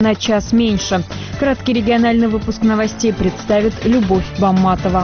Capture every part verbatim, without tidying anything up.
На час меньше. Краткий региональный выпуск новостей представит Любовь Бамматова.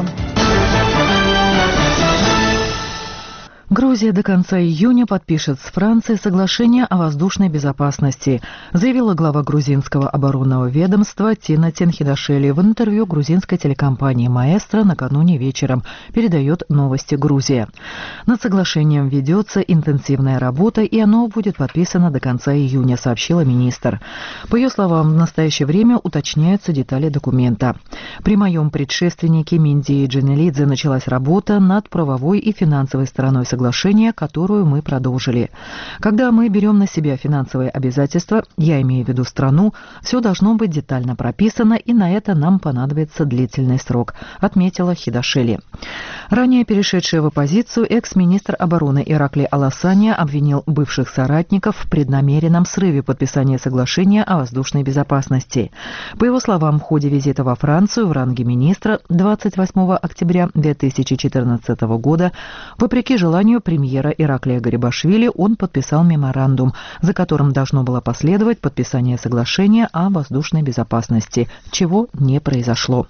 Грузия до конца июня подпишет с Францией соглашение о воздушной безопасности, заявила глава грузинского оборонного ведомства Тина Тенхидашвили в интервью грузинской телекомпании «Маэстро» накануне вечером, передает «Новости Грузия». Над соглашением ведется интенсивная работа, и оно будет подписано до конца июня, сообщила министр. По ее словам, в настоящее время уточняются детали документа. При моем предшественнике Миндии Джанелидзе началась работа над правовой и финансовой стороной соглашения, соглашение, которую мы продолжили. Когда мы берем на себя финансовые обязательства, я имею в виду страну, все должно быть детально прописано, и на это нам понадобится длительный срок, отметила Хидашвили. Ранее перешедший в оппозицию экс-министр обороны Иракли Аласания обвинил бывших соратников в преднамеренном срыве подписания соглашения о воздушной безопасности. По его словам, в ходе визита во Францию в ранге министра двадцать восьмого октября две тысячи четырнадцатого года, вопреки желанию премьера Ираклия Гарибашвили, он подписал меморандум, за которым должно было последовать подписание соглашения о воздушной безопасности, чего не произошло.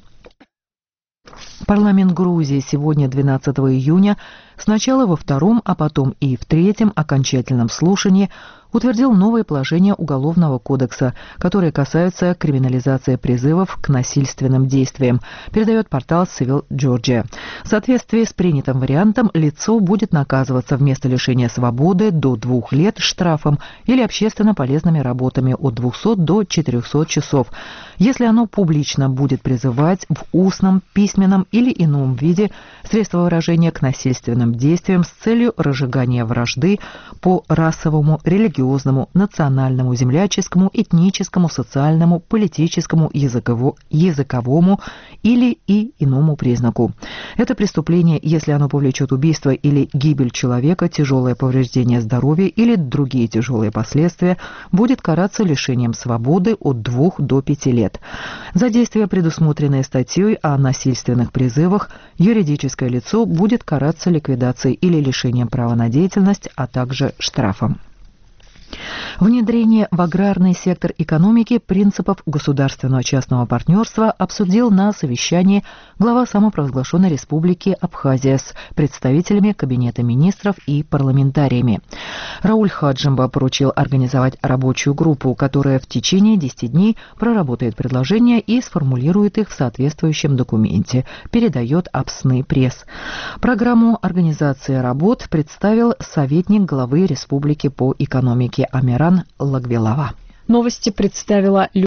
Парламент Грузии сегодня, двенадцатого июня, сначала во втором, а потом и в третьем окончательном слушании утвердил новые положения Уголовного кодекса, которые касаются криминализации призывов к насильственным действиям, передает портал Civil Georgia. В соответствии с принятым вариантом лицо будет наказываться вместо лишения свободы до двух лет штрафом или общественно полезными работами от двухсот до четырехсот часов, если оно публично будет призывать в устном, письменном или ином виде средства выражения к насильственным действиям с целью разжигания вражды по расовому, религиозному, национальному, земляческому, этническому, социальному, политическому, языково- языковому или и иному признаку. Это преступление, если оно повлечет убийство или гибель человека, тяжелое повреждение здоровья или другие тяжелые последствия, будет караться лишением свободы от двух до пяти лет. За действия, предусмотренные статьей о насильственных призывах, юридическое лицо будет караться ликвидацией или лишением права на деятельность, а также штрафом. Внедрение в аграрный сектор экономики принципов государственного частного партнерства обсудил на совещании глава самопровозглашенной республики Абхазия с представителями Кабинета министров и парламентариями. Рауль Хаджимба поручил организовать рабочую группу, которая в течение десяти дней проработает предложения и сформулирует их в соответствующем документе, передает Абсны пресс. Программу организации работ представил советник главы республики по экономике Амиран Лагвелова. Новости представила